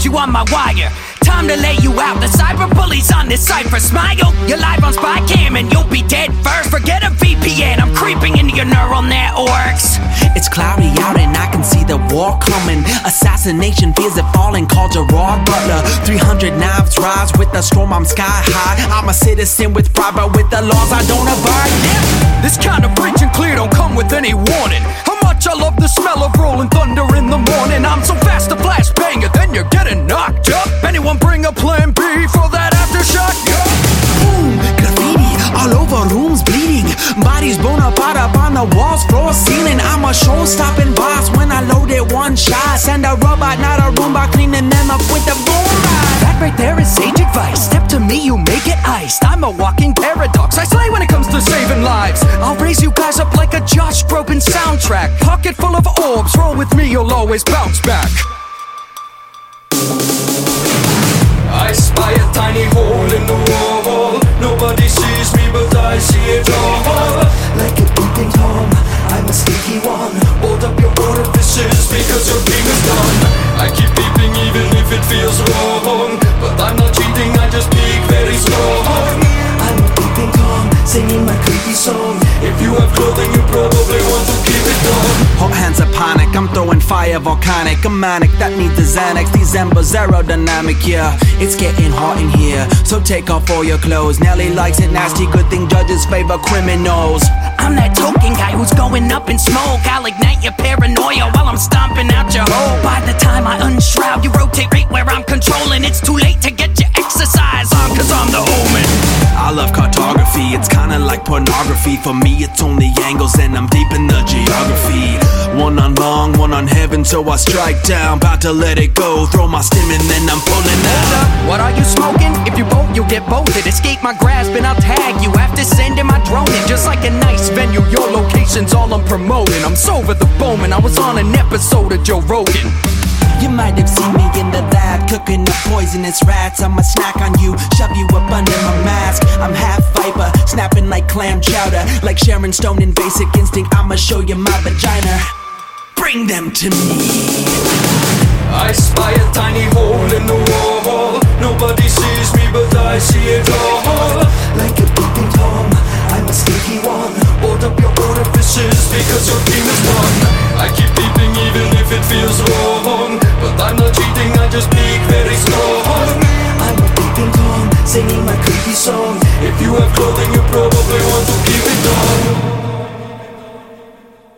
you on my wire. Time to lay you out, the cyber bullies on this cipher. Smile, you're live on spy cam and you'll be dead first. Forget a VPN, I'm creeping into your neural networks. It's cloudy out and I can see the war coming. Assassination fears have fallen, called Gerard Butler. 300 knives rise with the storm, I'm sky high. I'm a citizen with pride, but with the laws I don't abide. This kind of preaching clear don't come with any warning. How much I love the smell of rolling thunder in the morning. I'm so fast to flash bang it, then you're getting knocked up. Anyone bring a plan B for that aftershock? Yeah. Boom, graffiti all over, rooms bleeding. Bodies blown up on the walls, floor, ceiling. I'm a show-stopping boss when I load it one shot. Send a robot, not a Roomba, cleaning them up with the boom rod. That right there is sage advice. Step to me, you make it iced. I'm a walking paradox, I slay when it comes to saving lives. I'll raise you guys up like a Josh Groban soundtrack. Pocket full of orbs, roll with me, you'll always bounce back. I spy a tiny hole in the wall. Nobody sees me but I see it all. Like a peeping Tom, I'm a sneaky one. Hold up your orifices because your game is done. I keep peeping even if it feels wrong, but I'm not cheating, I just peek very strong. I'm a peeping Tom, singing my creepy song. If you have clothing you probably want to keep it on. Hot hands of panic, I'm throwing fire volcanic. I'm manic, that needs the Xanax. These embers aerodynamic, yeah. It's getting hot in here, so take off all your clothes. Nelly likes it nasty, good thing judges favor criminals. I'm that token guy who's going up in smoke. I'll ignite your paranoia while I'm stomping out your hole. By the time I unshroud, you rotate right where I'm controlling. It's too late to get your exercise on, cause I'm the omen. I love cartography, it's kinda like pornography. For me it's only angles and I'm deep in the geography. One on long, one on heaven, so I strike down. About to let it go, throw my stim and then I'm pulling out. What are you smoking? If you bolt, you'll get bolted. Escape my grasp and I'll tag you after sending my drone in. Just like a nice venue, your location's all I'm promoting. I'm sober the Bowman, I was on an episode of Joe Rogan. You might have seen me in the lab, cooking up poisonous rats. I'm a snack on you, shove you up under my mask. I'm half viper, snapping like clam chowder. Like Sharon Stone in Basic Instinct, I'ma show you my vagina. Bring them to me. I spy a tiny hole in the wall. Nobody sees me but I see it all. Like a peeping Tom, I'm a sneaky one. Hold up your orifices because your team is done. I keep peeping even if it feels wrong, but I'm not cheating, I just peek very strong. I'm a peeping Tom, singing my creepy song. If you have clothing you probably want to keep it on.